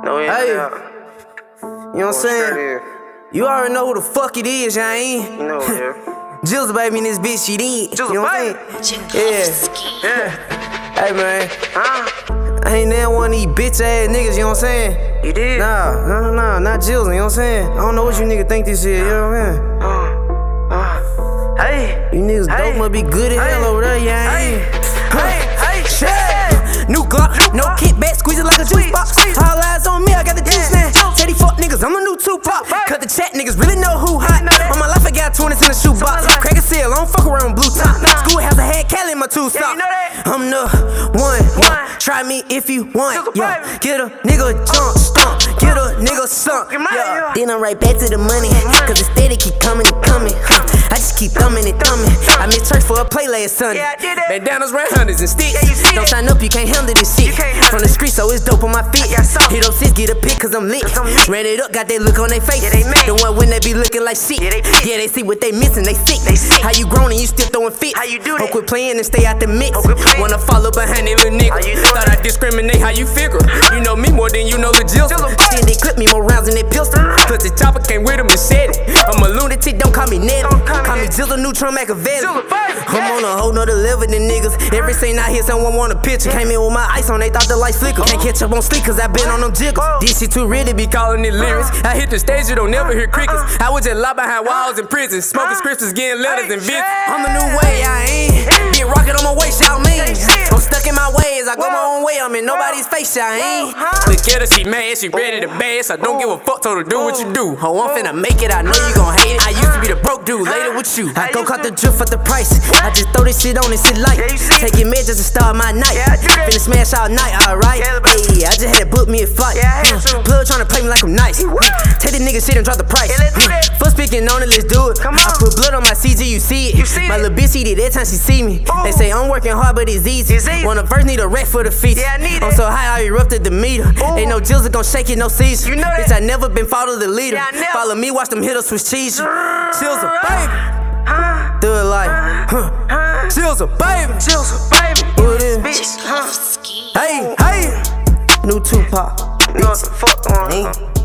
No, yeah. Hey, you know what I'm saying? You already know who the fuck it is, y'all ain't? You know, yeah. Jill's baby in this bitch, she did. You know what I'm saying? Yeah. Hey, man. I ain't never one of these bitch ass niggas, you know what I'm saying? You did? Nah, not Jill's, you know what I'm saying? I don't know what you niggas think this is, you know what I'm saying? Hey. You niggas dope must be good as hell over there, y'all ain't? Shit. New Glock, no kickback, squeeze it like a juice box. All eyes on me, I got the juice now. Tell these fuck niggas, I'm a new Tupac. Cut the chat, niggas really know who hot. On my life, I got 20s in the shoebox. Crack a seal, I don't fuck around with blue top. Schoolhouse, I had Cali in my two socks. I'm the one. Try me if you want. Yeah. Get a nigga jump, stomp. Get a nigga sunk. Yeah. Then I'm right back to the money. Cause the steady keep coming and coming. I just keep thumbing and thumbing. I missed church for a play last Sunday. Bandanas, red hundreds and sticks. Don't sign up, you can't handle this shit. From the street, so it's dope on my feet. Hit up sis, get a pic, cause I'm lit. Ran it up, got that look on their face. The one when they be looking like shit. Yeah, they see what they missing, they sick. How you grown and you still throwing fits? How you do that? Don't quit playing and stay out the mix. Wanna follow behind they little nigga. Thought I discriminate how you figure. You know me more than you know the Jill. Still they clip me more rounds than they pistol. Plus the chopper came with him and said it. I'm a lunatic, don't call me Ned. Call me Jill, Neutron, Machiavelli. I'm on a whole nother level than niggas. Every scene I hear someone want a picture. Came in with my ice on, they thought the lights flicker. Can't catch up on sleep cause I been on them jiggles. This shit too real to be calling it lyrics. I hit the stage, you don't never hear crickets. I was just locked behind walls in prisons. Smoking scriptures, getting letters and visits. I'm the new way, I ain't. Big rocket on my way, shout me. I'm stuck in my ways, I go my own way. I'm in nobody's face, I ain't. Look at her, she mad, she ready to bad. So don't give a fuck, told her do what you do. Oh, I'm finna make it, I know you gon' hate it. I used to be the broke dude, later with you. I go cut the drip for the price. I just throw this shit on and sit light. Taking meds just to start my night. Finna smash all night, alright. Hey, I just had to book me a flight. Plug tryna play me like I'm nice. Take the nigga shit and drop the price. First speaking on it, let's do it. I put blood on my CG, you see it. My little bitch see it every time she see me. They say I'm working hard, but it's easy. Wanna first need a rest for the feet. I'm so high, I erupted the meter. Ain't no Jills gon' shake it, no seizure. Bitch, I never been follow the leader. Follow me, watch them hitters switch cheese. Chills a baby. Thug life. Chills a baby. Who it is? Hey, new Tupac. You know what the fuck going on?